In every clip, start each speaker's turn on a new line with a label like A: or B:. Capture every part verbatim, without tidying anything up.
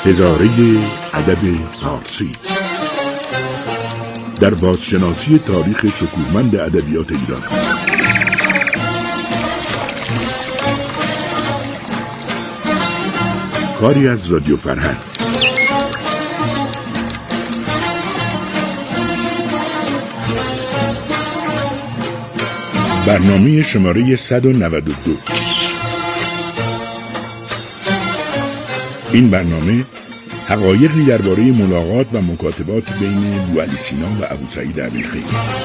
A: هزاره ادب پارسی در بازشناسی تاریخ شکوهمند ادبیات ایران. کاری از رادیو فرهنگ. برنامه شماره صد و نود و دو. این برنامه حقایقی درباره ملاقات و مکاتبات بین بوعلی سینا و ابوسعید ابوالخیر.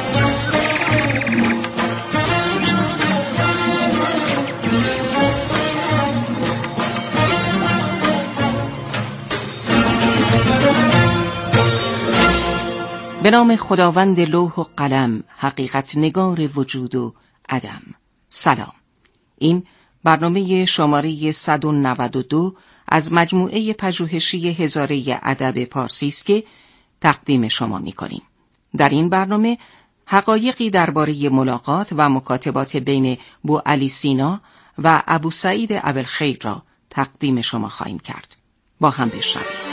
B: به نام خداوند لوح و قلم، حقیقت نگار وجود و عدم. سلام. این برنامه شماره صد و نود و دو از مجموعه پژوهشی هزاره ادب پارسی است که تقدیم شما می‌کنیم. در این برنامه حقایقی درباره ملاقات و مکاتبات بین بوعلی سینا و ابوسعید ابوالخیر را تقدیم شما خواهیم کرد. با هم بشنویم.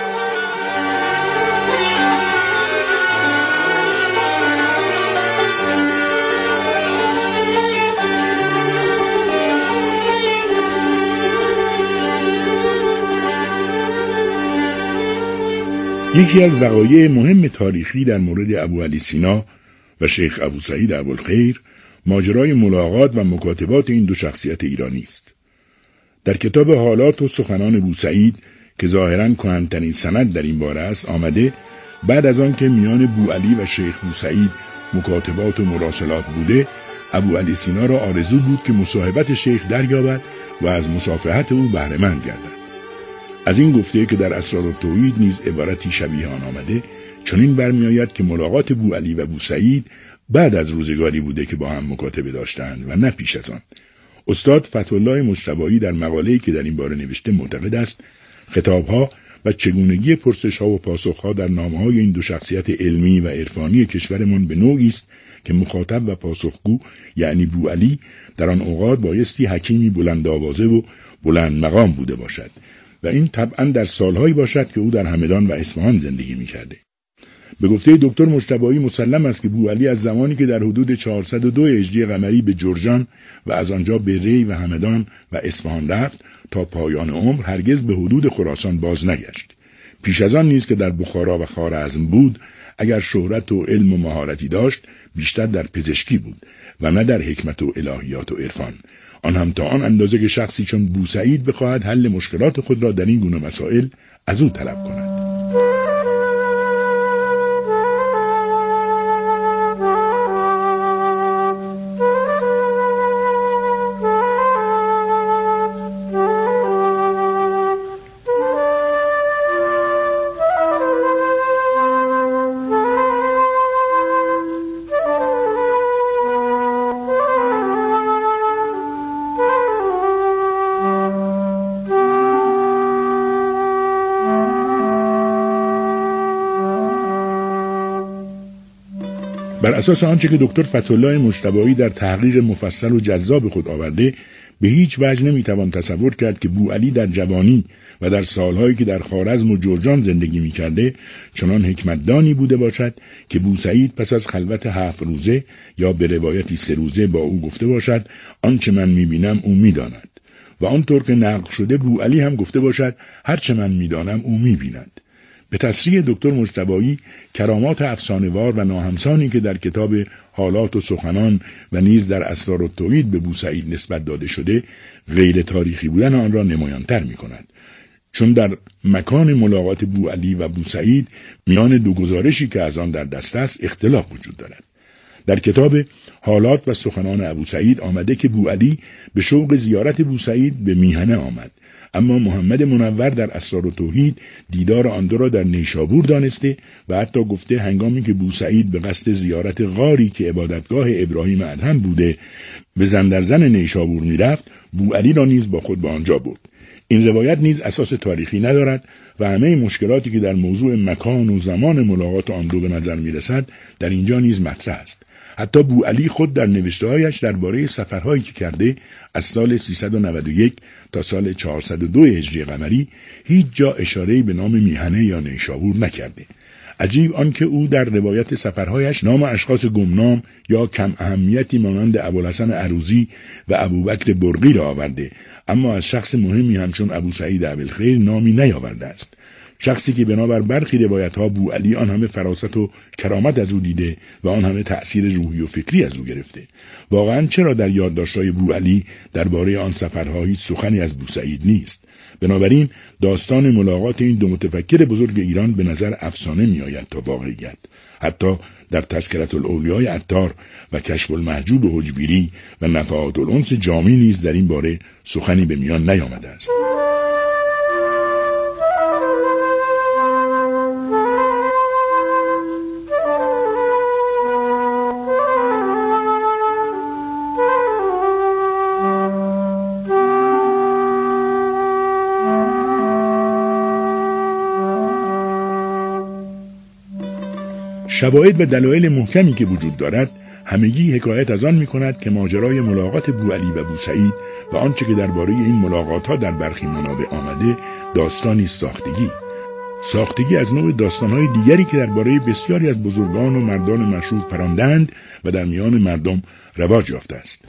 A: یکی از وقایع مهم تاریخی در مورد ابوعلی سینا و شیخ ابوسعید ابوالخیر ماجرای ملاقات و مکاتبات این دو شخصیت ایرانی است. در کتاب حالات و سخنان بوسعید که ظاهراً کهن‌ترین سند در این باره است آمده بعد از آن که میان بوعلی و شیخ بوسعید مکاتبات و مراسلات بوده، ابوعلی سینا را آرزو بود که مصاحبت شیخ دریابد و از مصافحت او بهره مند گردد. از این گفته که در اسرارالتوحید نیز عبارتی شبیه آن آمده، چنین برمیآید که ملاقات بوعلی و بوسعید بعد از روزگاری بوده که با هم مکاتبه داشتند و نه پیش از آن. استاد فتح‌الله مجتبی در مقاله‌ای که در این باره نوشته معتقد است خطاب‌ها و چگونگی پرسش‌ها و پاسخ‌ها در نامه‌های این دو شخصیت علمی و عرفانی کشورمان به نوعی است که مخاطب و پاسخگو یعنی بوعلی در آن اوقات بایستی حکیمی بلند آوازه و بلند مقام بوده باشد و این طبعا در سالهایی باشد که او در همدان و اصفهان زندگی می‌کرده. به گفته دکتر مجتبی مسلم است که بوعلی از زمانی که در حدود چهارصد و دو هجری قمری به جرجان و از آنجا به ری و همدان و اصفهان رفت تا پایان عمر هرگز به حدود خراسان باز نگشت. پیش از آن نیز که در بخارا و خوارزم بود، اگر شهرت و علم و مهارتی داشت بیشتر در پزشکی بود و نه در حکمت و الهیات و عرفان، آن هم تا آن اندازه که شخصی چون بوسعید بخواهد حل مشکلات خود را در این گونه مسائل از او طلب کند. بر اساس آنچه که دکتر فتح‌الله مجتبی در تحقیق مفصل و جذاب خود آورده، به هیچ وجه نمیتوان تصور کرد که بوعلی در جوانی و در سالهایی که در خوارزم و جرجان زندگی میکرده چنان حکمتدانی بوده باشد که بوسعید پس از خلوت هفت روزه یا به روایتی سه روزه با او گفته باشد آنچه من میبینم او میداند و آنطور که نقل شده بوعلی هم گفته باشد هرچه من میدانم او میبیند. به تصریح دکتر مجتبی کرامات افسانه‌وار و ناهمسانی که در کتاب حالات و سخنان و نیز در اسرارالتوحید به بوسعید نسبت داده شده غیر تاریخی بودن آن را نمایان‌تر می‌کند، چون در مکان ملاقات بوعلی و بوسعید میان دو گزارشی که از آن در دست است اختلاف وجود دارد. در کتاب حالات و سخنان ابوسعید آمده که بوعلی به شوق زیارت بوسعید به میهنه آمد، اما محمد منور در اسرارالتوحید دیدار آن دو را در نیشابور دانسته و حتی گفته هنگامی که بوسعید به قصد زیارت غاری که عبادتگاه ابراهیم ادهم بوده به زندرزن نیشابور میرفت، بوعلی را نیز با خود به آنجا برد. این روایت نیز اساس تاریخی ندارد و همه مشکلاتی که در موضوع مکان و زمان ملاقات آن دو به نظر میرسد در اینجا نیز مطرح است. حتی بوعلی خود در نوشته‌هایش درباره سفرهایی که کرده از سال سیصد و نود و یک تا سال چهارصد و دو هجری قمری هیچ جا اشاره‌ای به نام میهنه یا نیشابور نکرده. عجیب آنکه او در روایت سفرهایش نام اشخاص گمنام یا کم اهمیتی مانند ابوالحسن عروضی و ابوبکر برقی را آورده، اما از شخص مهمی همچون ابو سعید ابوالخیر نامی نیاورده است. شخصی که بنابر برخی روایت‌ها بوعلی آن همه فراست و کرامت از او دیده و آن همه تأثیر روحی و فکری از او گرفته. واقعاً چرا در یادداشت‌های بوعلی درباره آن سفرها هیچ سخنی از بوسعید نیست؟ بنابراین داستان ملاقات این دو متفکر بزرگ ایران به نظر افسانه می‌آید تا واقعیت. حتی در تذکرة الاولیاء عطار و کشف المحجوب حجویری و نفحات الانس جامی نیز در این باره سخنی به میان نیامده است. شواهد و دلایل محکمی که وجود دارد همگی حکایت از آن می‌کند که ماجرای ملاقات بوعلی و بوسعید و آنچه که درباره این ملاقات‌ها در برخی منابع آمده داستانی ساختگی. ساختگی از نوع داستان‌های دیگری که درباره بسیاری از بزرگان و مردان مشهور پراندند و در میان مردم رواج یافته است.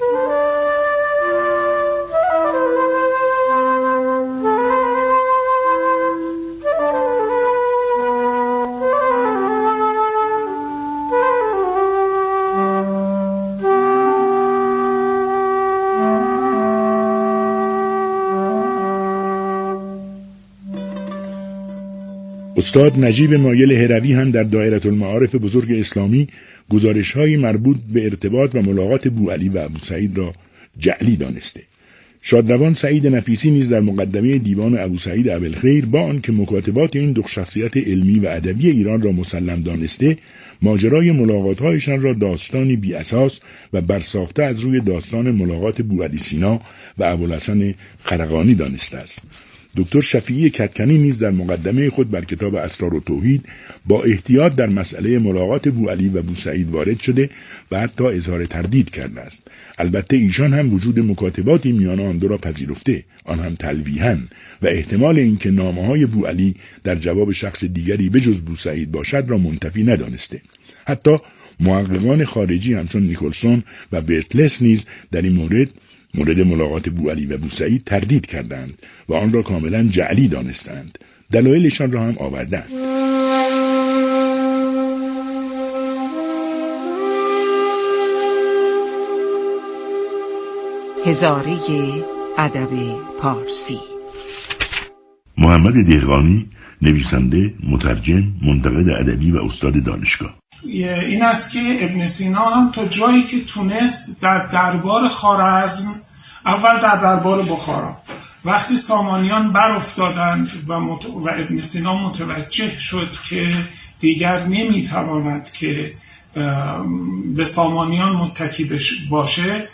A: استاد نجیب مایل هروی هم در دایره المعارف بزرگ اسلامی گزارش‌های مربوط به ارتباط و ملاقات بوعلی و ابوسعید را جعلی دانسته. شادروان سعید نفیسی نیز در مقدمه دیوان ابوسعید ابوالخیر با آنکه مکاتبات این دو شخصیت علمی و ادبی ایران را مسلم دانسته، ماجرای ملاقات‌هایشان را داستانی بی اساس و برساخته از روی داستان ملاقات بوعلی سینا و ابوالحسن خرقانی دانسته است. دکتر شفیعی کدکنی نیز در مقدمه خود بر کتاب اسرار و توحید با احتیاط در مسئله ملاقات بوعلی و بوسعید وارد شده و حتی اظهار تردید کرده است. البته ایشان هم وجود مکاتباتی میان آن دو را پذیرفته، آن هم تلویحاً، و احتمال اینکه نامه‌های بوعلی در جواب شخص دیگری بجز بوسعید باشد را منتفی ندانسته. حتی محققان خارجی همچون نیکلسون و برتلس نیز در این مورد مورد ملاقات بوعلی و بوسعید تردید کردند و آن را کاملا جعلی دانستند. دلایلشان را هم آوردند.
B: هزاره ادب پارسی.
A: محمد دهقانی، نویسنده، مترجم، منتقد ادبی و استاد دانشگاه.
C: این است که ابن سینا هم تا جایی که تونست در دربار خوارزم، اول در دربار بخارا، وقتی سامانیان بر افتادند و, مت... و ابن سینا متوجه شد که دیگر نمیتواند که به سامانیان متکی باشه،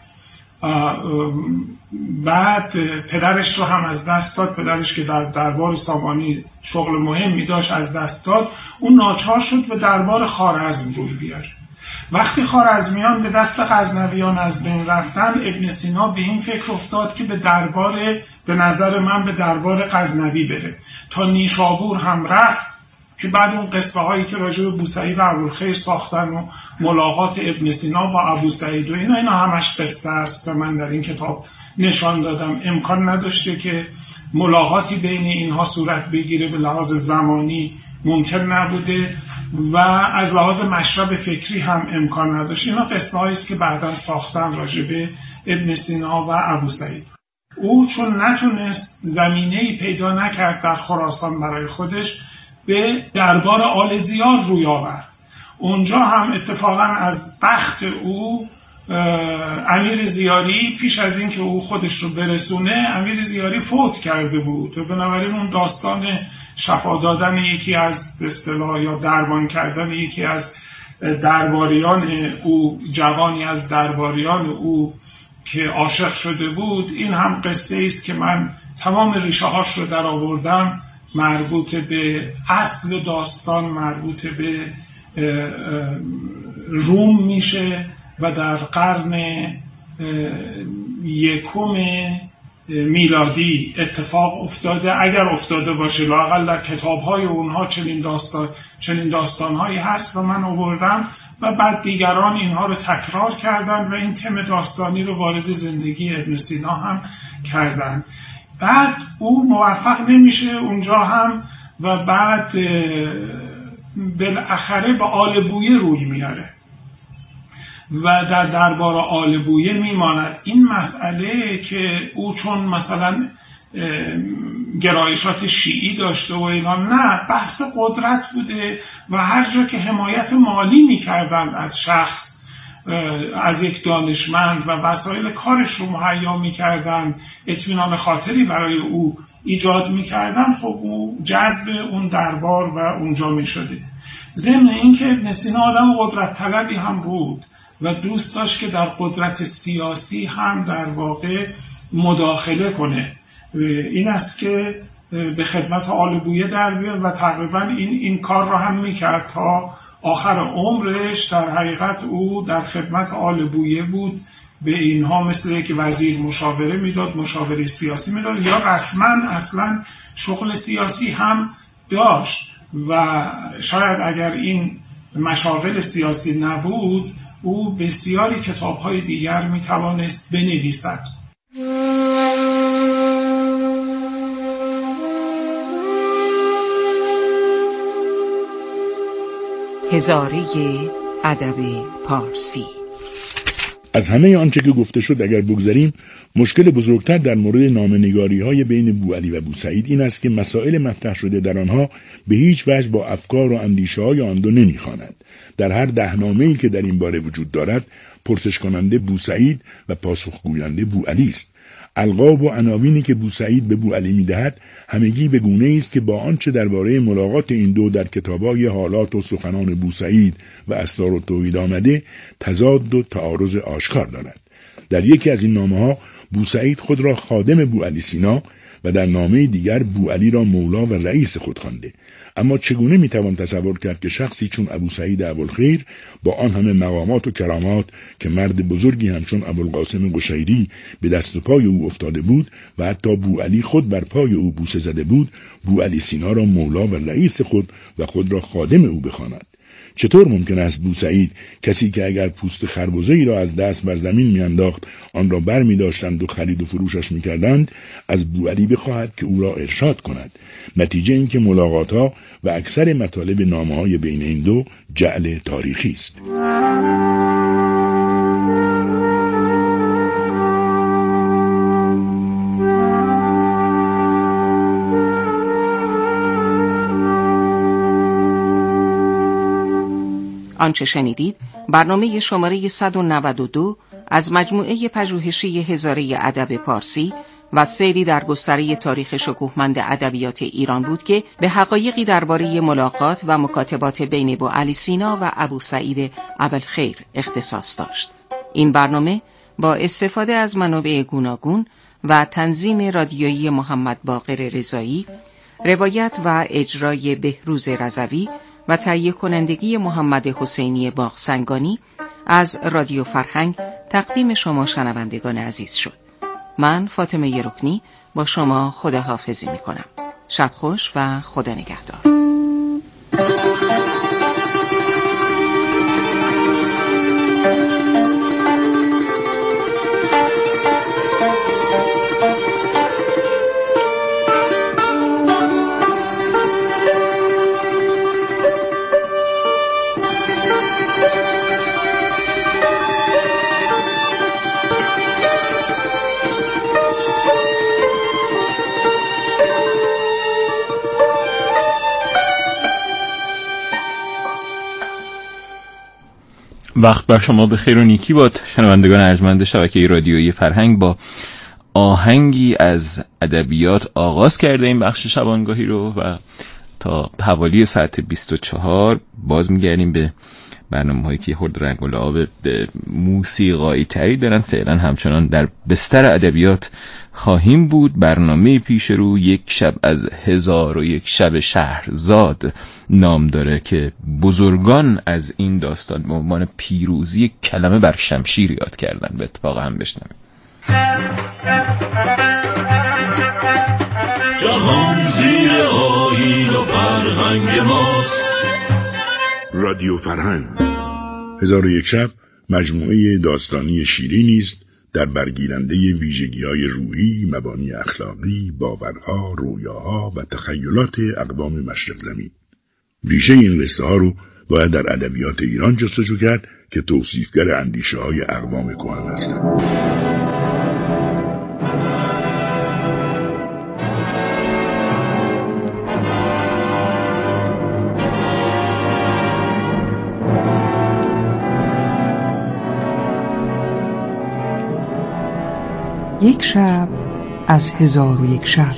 C: بعد پدرش رو هم از دست داد. پدرش که در دربار سامانی شغل مهمی داشت از دست داد. اون ناچار شد به دربار خوارزم روی بیاره. وقتی خوارزمیان به دست غزنویان از بین رفتن، ابن سینا به این فکر افتاد که به دربار به نظر من به دربار غزنوی بره. تا نیشابور هم رفت که بعد اون قصه هایی که راجع به بوسعید ابوالخیر ساختن و ملاقات ابن سینا با ابوسعید و اینا اینا همش قصه است و من در این کتاب نشان دادم. امکان نداشته که ملاقاتی بین اینها صورت بگیره، به لحاظ زمانی ممکن نبوده و از لحاظ مشرب فکری هم امکان نداشت. اینا قصه هایی است که بعداً ساختن راجع به ابن سینا و ابوسعید. او چون نتونست زمینه‌ای پیدا نکرد در خراسان برای خودش، به دربار آل زیار روی آورد. اونجا هم اتفاقا از بخت او امیر زیاری پیش از این که او خودش رو برسونه، امیر زیاری فوت کرده بود و بنابراین اون داستان شفا دادن یکی از به اصطلاح یا درمان کردن یکی از درباریان او، جوانی از درباریان او که عاشق شده بود، این هم قصه است که من تمام ریشه هاش رو در آوردم، مربوط به اصل داستان، مربوط به روم میشه و در قرن یکم میلادی اتفاق افتاده. اگر افتاده باشه لااقل در کتاب‌های اونها چنین داستان چنین داستان‌هایی هست و من آوردم و بعد دیگران اینها رو تکرار کردن و این تم داستانی رو وارد زندگی ابن سینا هم کردن. بعد او موفق نمیشه اونجا هم و بعد بالاخره به آل بویه روی میاره و در دربار آل بویه میماند. این مسئله که او چون مثلا گرایشات شیعی داشته و اینا، نه، بحث قدرت بوده و هر جا که حمایت مالی میکردن از شخص، از یک دانشمند و وسایل کارش رو مهیا میکردن، اطمینان خاطری برای او ایجاد میکردن، خب او جذب اون دربار و اونجا میشده. ضمن اینکه ابن سینا آدم قدرت طلبی هم بود و دوست داشت که در قدرت سیاسی هم در واقع مداخله کنه. این است که به خدمت آل بویه در بیاد و تقریبا این این کار را هم میکرد تا آخر عمرش. در حقیقت او در خدمت آل بویه بود، به اینها مثل یک وزیر مشاوره میداد، مشاوره سیاسی میداد، یا رسما اصلا شغل سیاسی هم داشت و شاید اگر این مشاغل سیاسی نبود او بسیاری کتاب‌های دیگر میتوانست بنویسد.
B: هزاره ادب پارسی.
A: از همه آنچه که گفته شد اگر بگذاریم، مشکل بزرگتر در مورد نامه‌نگاری‌های بین بوعلی و بوسعید این است که مسائل مطرح شده در آنها به هیچ وجه با افکار و اندیشه‌های آن دو نمی‌خوانند. در هر دهنامه‌ای که در این باره وجود دارد، پرسش کننده بوسعید و پاسخگوینده بوعلی است. القاب و عناوینی که بوسعید به بوعلی می‌دهد همگی به گونه‌ای است که با آنچه درباره ملاقات این دو در کتاب‌های حالات و سخنان بوسعید و اسرار التوحید آمده تضاد و تعارض آشکار دارد. در یکی از این نامه‌ها بوسعید خود را خادم بوعلی سینا و در نامه دیگر بوعلی را مولا و رئیس خود خوانده. اما چگونه میتوان تصور کرد که شخصی چون ابو سعید ابوالخیر با آن همه مقامات و کرامات که مرد بزرگی همچون ابوالقاسم قشیری به دست و پای او افتاده بود و حتی بوعلی خود بر پای او بوسه زده بود، بوعلی سینا را مولا و رئیس خود و خود را خادم او بخواند؟ چطور ممکن است بوسعید، کسی که اگر پوست خربزه‌ای را از دست بر زمین میانداخت آن را بر می داشتند و خرید و فروشش میکردند، از بوعلی بخواهد که او را ارشاد کند؟ نتیجه این که ملاقات‌ها و اکثر مطالب نامه‌های بین این دو جعل تاریخی است.
B: آنچه شنیدید برنامه شماره صد و نود و دو از مجموعه پژوهشی هزاره ادب پارسی و سیری در گستره تاریخ شکوهمند ادبیات ایران بود که به حقایقی درباره ملاقات و مکاتبات بین بوعلی سینا و ابو سعید ابوالخیر اختصاص داشت. این برنامه با استفاده از منابع گوناگون و تنظیم رادیویی محمد باقر رضایی، روایت و اجرای بهروز رضوی و تهیه کنندگی محمد حسینی باغسنگانی از رادیو فرهنگ تقدیم شما شنوندگان عزیز شد. من فاطمه رکنی با شما خداحافظی می کنم. شب خوش و خدا نگهدار.
D: وقت بر شما به خیر و نیکی باد شنوندگان ارجمند شبکه رادیویی فرهنگ. با آهنگی از ادبیات آغاز کرده این بخش شبانگاهی رو و تا حوالی ساعت بیست و چهار باز میگردیم به برنامه‌هایی که خود رنگ و لعاب موسیقایی تری دارن فعلا همچنان در بستر ادبیات خواهیم بود. برنامه پیش رو یک شب از هزار و یک شب شهرزاد نام داره که بزرگان از این داستان به عنوان پیروزی کلمه بر شمشیر یاد کردن. به اتفاق هم بشنویم.
E: جهان زیر آیین و فرهنگ ماست.
A: رادیو فرهنگ. هزار و یک شب مجموعه داستانی شیرینی است در برگیرنده ویژگی‌های روحی، مبانی اخلاقی، باورها، رویاها و تخیلات اقوام مشرق زمین. ریشه این قصه ها رو باید در ادبیات ایران جستجو کرد که توصیفگر اندیشه های اقوام کهن هستند.
F: یک شب از هزار و یک شب.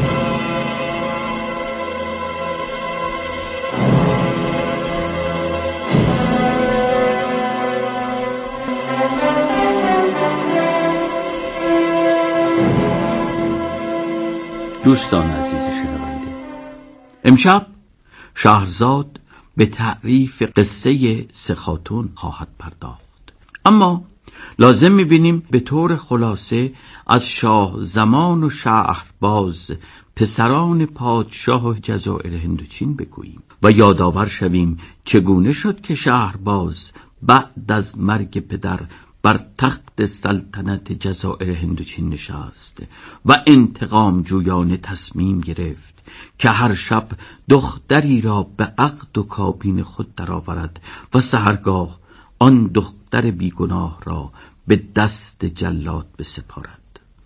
G: دوستان عزیز شنونده، امشب شهرزاد به تعریف قصه سه خاتون خواهد پرداخت، اما لازم می‌بینیم به طور خلاصه از شاه زمان و شهرباز پسران پادشاه جزایر هندوچین بگوییم و یادآور شویم چگونه شد که شهرباز بعد از مرگ پدر بر تخت سلطنت جزایر هندوچین نشست و انتقام جویانه تصمیم گرفت که هر شب دختری را به عقد و کابین خود درآورد و سحرگاه آن دختر بیگناه را به دست جلاد بسپارد.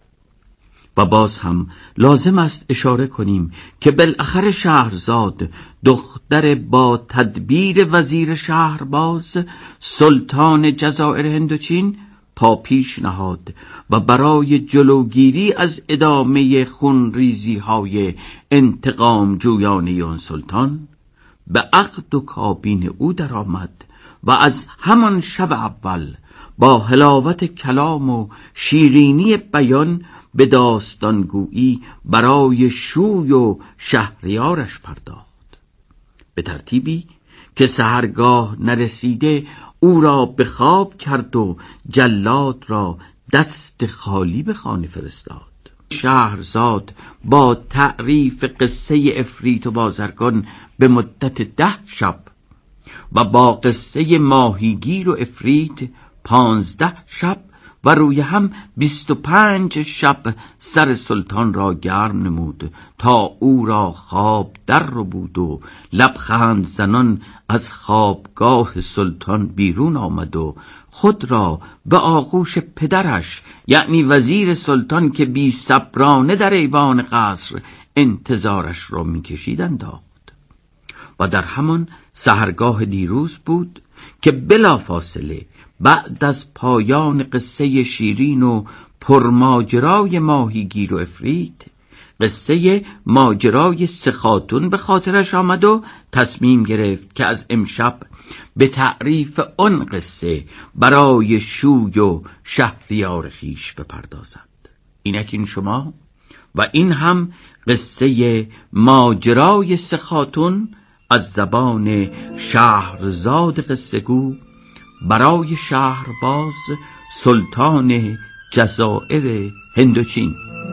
G: و باز هم لازم است اشاره کنیم که بالاخره شهرزاد دختر با تدبیر وزیر شهرباز سلطان جزایر هندوچین پا پیش نهاد و برای جلوگیری از ادامه خونریزی های انتقام جویانه آن سلطان به عقد و کابین او درآمد و از همان شب اول با حلاوت کلام و شیرینی بیان به داستانگویی برای شوی و شهریارش پرداخت، به ترتیبی که سحرگاه نرسیده او را به خواب کرد و جلاد را دست خالی به خانه فرستاد. شهرزاد با تعریف قصه عفریت و بازرگان به مدت ده شب و با قصه ماهیگیر و عفریت پانزده شب و روی هم بیست و پنج شب سر سلطان را گرم نمود تا او را خواب در رو بود و لبخند زنان از خوابگاه سلطان بیرون آمد و خود را به آغوش پدرش یعنی وزیر سلطان که بی صبرانه در ایوان قصر انتظارش را می‌کشید انداخت. و در همان سحرگاه دیروز بود که بلافاصله بعد از پایان قصه شیرین و پرماجرای ماهیگیر و عفریت قصه ماجرای سه خاتون به خاطرش آمد و تصمیم گرفت که از امشب به تعریف آن قصه برای شوی و شهریار خویش بپردازد. اینک این شما و این هم قصه ماجرای سه خاتون از زبان شهرزاد قصه گو برای شهرباز سلطان جزایر هندوچین.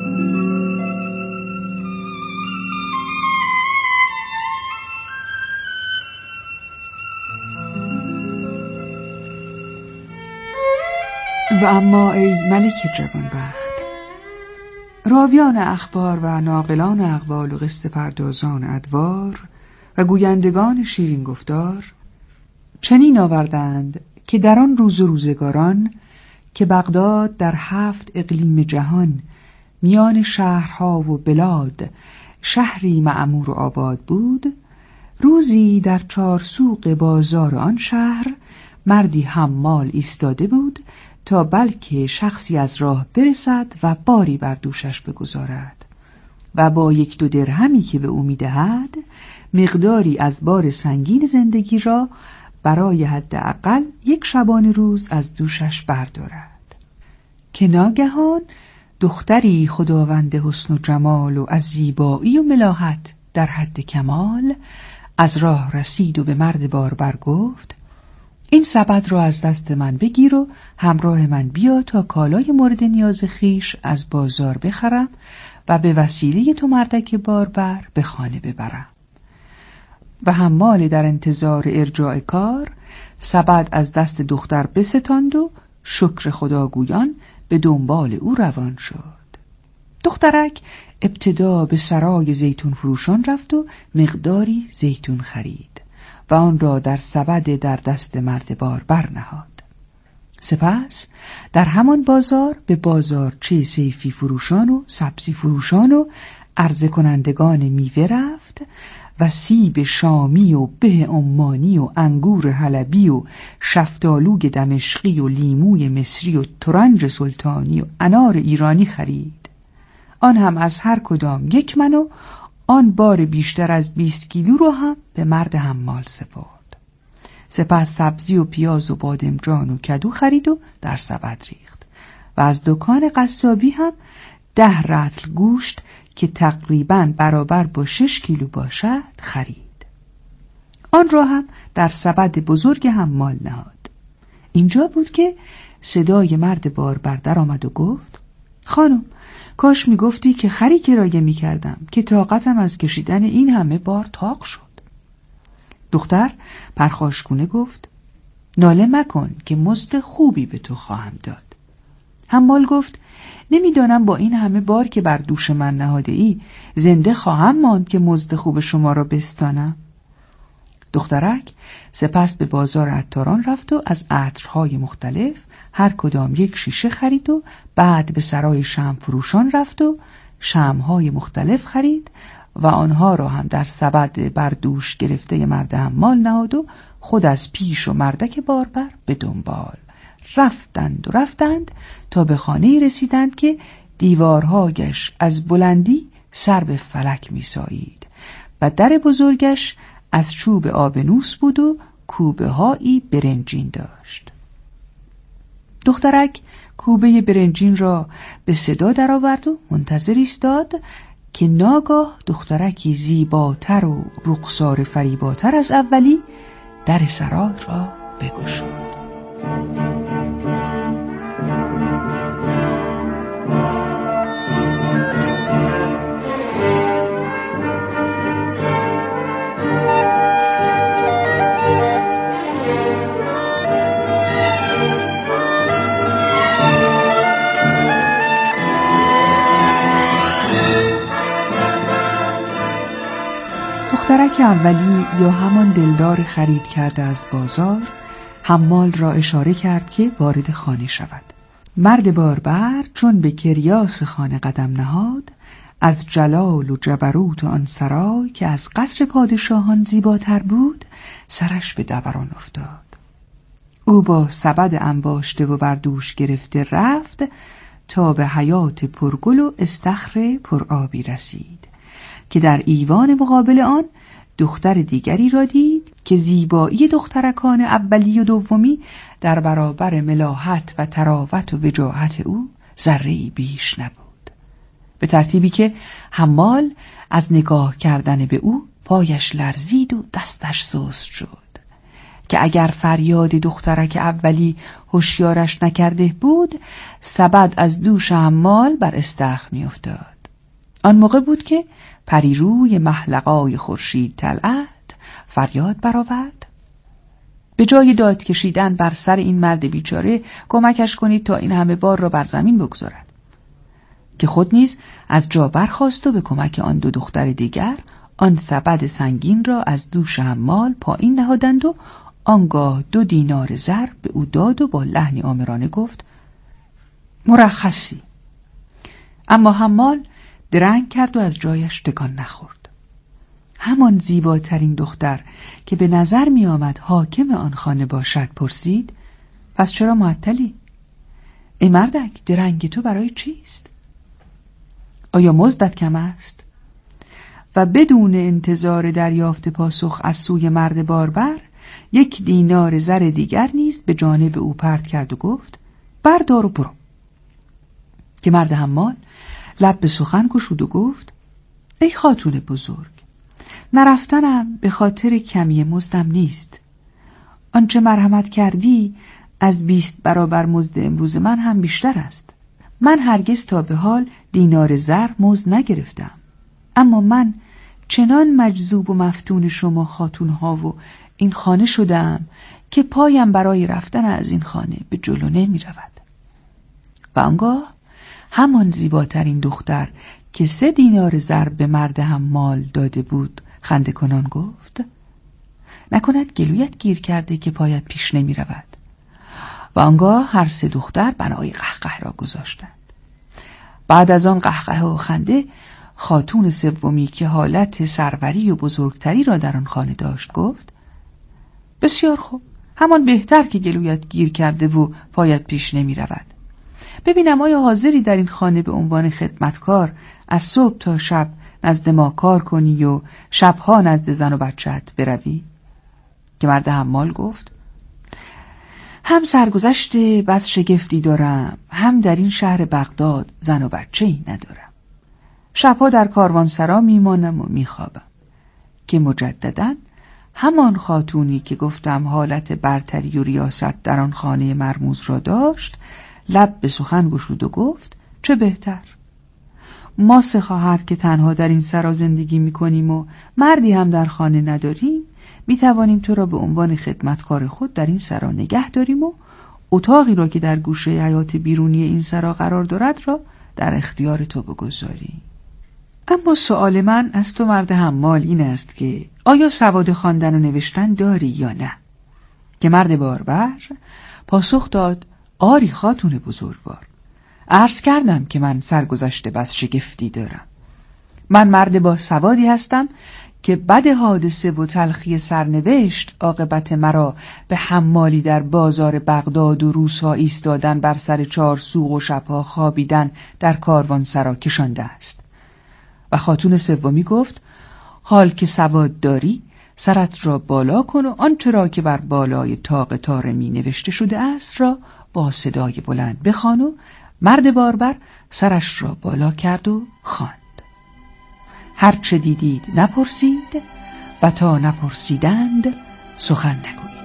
F: و اما ای ملک جوانبخت، راویان اخبار و ناقلان اقوال و قصه پردازان ادوار و گویندگان شیرین گفتار چنین آوردند که در آن روز و روزگاران که بغداد در هفت اقلیم جهان میان شهرها و بلاد شهری معمور و آباد بود، روزی در چارسوق بازار آن شهر مردی حمال ایستاده بود تا بلکه شخصی از راه برسد و باری بر دوشش بگذارد و با یک دو درهمی که به او میدهد مقداری از بار سنگین زندگی را برای حداقل یک شبانه روز از دوشش بردارد. که ناگهان دختری خداوند حسن و جمال و از زیبایی و ملاحت در حد کمال از راه رسید و به مرد باربر گفت: این سبد را از دست من بگیر و همراه من بیا تا کالای مورد نیاز خیش از بازار بخرم و به وسیله تو مردک باربر به خانه ببرم. و حمال در انتظار ارجاع کار سبد از دست دختر بستاند و شکر خداگویان به دنبال او روان شد. دخترک ابتدا به سرای زیتون فروشان رفت و مقداری زیتون خرید و آن را در سبد در دست مرد باربر نهاد. سپس در همان بازار به بازارچه صیفی فروشان و سبزی فروشان و عرضه کنندگان میوه رفت و سیب شامی و به عمانی و انگور حلبی و شفتالوی دمشقی و لیموی مصری و ترنج سلطانی و انار ایرانی خرید. آن هم از هر کدام یک من و آن بار بیشتر از بیست کیلو رو هم به مرد حمال سپرد. سپس سبزی و پیاز و بادمجان و کدو خرید و در سبد ریخت و از دکان قصابی هم ده رطل گوشت که تقریباً برابر با شش کیلو باشد خرید. آن را هم در سبد بزرگ حمال نهاد. اینجا بود که صدای مرد باربر در آمد و گفت: خانم، کاش می گفتی که خری کرایه می کردم که طاقتم از کشیدن این همه بار تاق شد. دختر پرخاشگونه گفت: ناله مکن که مزد خوبی به تو خواهم داد. حمال گفت: نمیدانم با این همه بار که بر دوش من نهاده ای زنده خواهم ماند که مزد خوب شما را بستانم. دخترک سپس به بازار عطاران رفت و از عطرهای مختلف هر کدام یک شیشه خرید و بعد به سرای شمع فروشان رفت و شمعهای مختلف خرید و آنها را هم در سبد بر دوش گرفته مرد حمال نهاد و خود از پیش و مردک باربر به دنبال رفتند و رفتند تا به خانه رسیدند که دیوارهایش از بلندی سر به فلک می سایید و در بزرگش از چوب آبنوس بود و کوبه هایی برنجین داشت. دخترک کوبه برنجین را به صدا درآورد و منتظر ایستاد که ناگاه دخترکی زیباتر و رخسار فریباتر از اولی در سرای را بگشود. دخترک اولی یا همان دلدار خرید کرده از بازار حمال را اشاره کرد که وارد خانه شود. مرد باربر چون به کریاس خانه قدم نهاد از جلال و جبروت آن سرای که از قصر پادشاهان زیباتر بود سرش به دوران افتاد. او با سبد انباشته و بردوش گرفته رفت تا به حیات پرگل و استخر پرآبی رسید که در ایوان مقابل آن دختر دیگری را دید که زیبایی دخترکان اولی و دومی در برابر ملاحت و تراوت و وجاهت او ذره‌ای بیش نبود. به ترتیبی که حمال از نگاه کردن به او پایش لرزید و دستش سست شد که اگر فریاد دخترک اولی هوشیارش نکرده بود سبد از دوش حمال بر استخر می افتاد. آن موقع بود که پریروی محلقای خورشید طلعت فریاد برآورد: به جای داد کشیدن بر سر این مرد بیچاره کمکش کنید تا این همه بار را بر زمین بگذارد. که خود نیز از جا برخاست و به کمک آن دو دختر دیگر آن سبد سنگین را از دوش حمال پایین نهادند و آنگاه دو دینار زر به او داد و با لحنی آمرانه گفت: مرخصی. اما حمال درنگ کرد و از جایش تکان نخورد. همان زیباترین دختر که به نظر می آمد حاکم آن خانه باشد پرسید: پس چرا معطلی؟ ای مردک، درنگ تو برای چیست؟ آیا مزدت کم است؟ و بدون انتظار دریافت پاسخ از سوی مرد باربر یک دینار زر دیگر نیز به جانب او پرت کرد و گفت بردار و برو. که مرد حمال لب به سخن گشود و گفت ای خاتون بزرگ، نرفتنم به خاطر کمی مزدم نیست. آنچه مرحمت کردی از بیست برابر مزد امروز من هم بیشتر است. من هرگز تا به حال دینار زر مزد نگرفتم، اما من چنان مجذوب و مفتون شما خاتون ها و این خانه شدم که پایم برای رفتن از این خانه به جلو نمی رود. و آنگاه همان زیباترین دختر که سه دینار زر به مرد حمال داده بود خنده کنان گفت نکند گلویت گیر کرده که پایت پیش نمی رود. و آنگاه هر سه دختر بنای قهقه را گذاشتند. بعد از آن قهقه و خنده خاتون سومی که حالت سروری و بزرگتری را در آن خانه داشت گفت بسیار خوب، همان بهتر که گلویت گیر کرده و پایت پیش نمی رود. ببینم آیا حاضری در این خانه به عنوان خدمتکار از صبح تا شب نزد ما کار کنی و شبها نزد زن و بچه‌ت بروی؟ که مرد حمال گفت هم سرگذشت بس شگفتی دارم، هم در این شهر بغداد زن و بچه‌ای ندارم. شبها در کاروانسرا میمانم و میخوابم. که مجدداً همان خاتونی که گفتم حالت برتری و ریاست در آن خانه مرموز را داشت لب به سخن گشود و گفت چه بهتر. ما سه خواهر که تنها در این سرا زندگی میکنیم و مردی هم در خانه نداریم، میتوانیم تو را به عنوان خدمتکار خود در این سرا نگه داریم و اتاقی را که در گوشه حیاط بیرونی این سرا قرار دارد را در اختیار تو بگذاریم. اما سؤال من از تو مرد حمال این است که آیا سواد خواندن و نوشتن داری یا نه؟ که مرد باربر پاسخ داد آری خاتون بزرگوار، عرض کردم که من سرگذشته بس شگفتی دارم. من مرد با سوادی هستم که بد حادثه و تلخی سرنوشت عاقبت مرا به حمالی در بازار بغداد و روزها ایستادن بر سر چهار سوق و شبها خوابیدن در کاروانسرا کشانده است. و خاتون سومی گفت حال که سواد داری سرت را بالا کن و آنچه را که بر بالای طاق طارمی نوشته شده است را با صدای بلند بخوان. و مرد باربر سرش را بالا کرد و خواند. هر چه دیدید نپرسید و تا نپرسیدند سخن نگویید.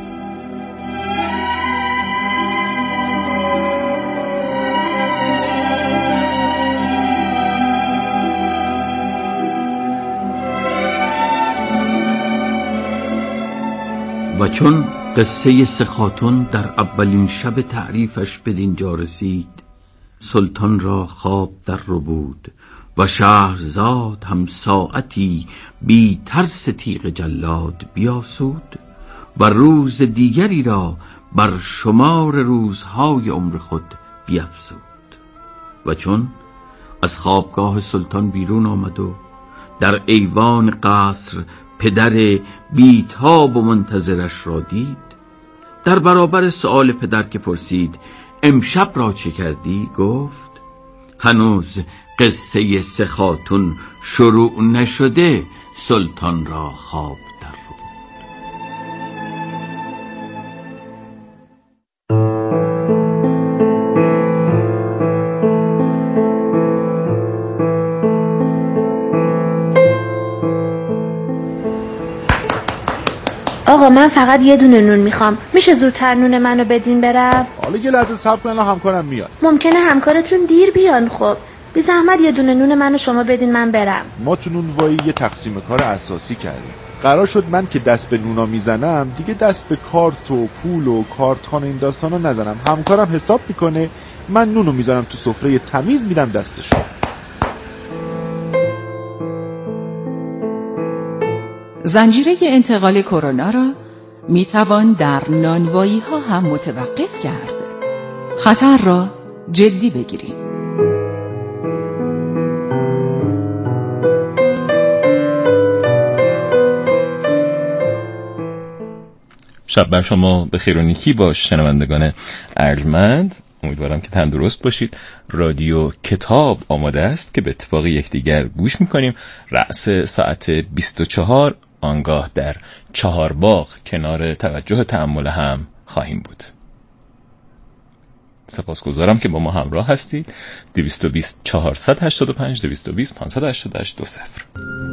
G: و چون قصه سه خاتون در اولین شب تعریفش به دینجا رسید، سلطان را خواب در رو بود و شهرزاد هم ساعتی بی ترس تیغ جلاد بیاسود و روز دیگری را بر شمار روزهای عمر خود بیفزود. و چون از خوابگاه سلطان بیرون آمد و در ایوان قصر پدر بیتاب و منتظرش را دید، در برابر سؤال پدر که پرسید امشب را چه کردی گفت هنوز قصه سه خاتون شروع نشده سلطان را خواب در رو بود.
H: آقا من فقط یه دونه نون میخوام، میشه زودتر نون منو بدین برم؟
I: حالا یه لحظه صبر کن، همکارم میاد.
H: ممکنه همکارتون دیر بیان. خب بی زحمت یه دونه نون منو شما بدین من برم.
I: ما تو نونوایی یه تقسیم کار اساسی کردیم. قرار شد من که دست به نونا میزنم دیگه دست به کارت و پول و کارتخانه این داستانا نزنم. همکارم حساب میکنه، من نونو میذارم تو سفره تمیز میدم دستش.
B: زنجیره انتقال کرونا را می توان در نانوایی ها هم متوقف کرد. خطر را جدی بگیرید.
D: شب بر شما به خیر و نیکی باش شنوندگان ارجمند. امیدوارم که تندرست باشید. رادیو کتاب آماده است که به اتفاق یکدیگر گوش میکنیم. رأس ساعت بیست و چهار آنگاه در چهار باغ کنار توجه تأمل هم خواهیم بود. سپاسگزارم که با ما همراه هستید. دویست و بیست چهارصد و هشتاد و پنج دویست و بیست پانصد و هشتاد و هشت دو صفر.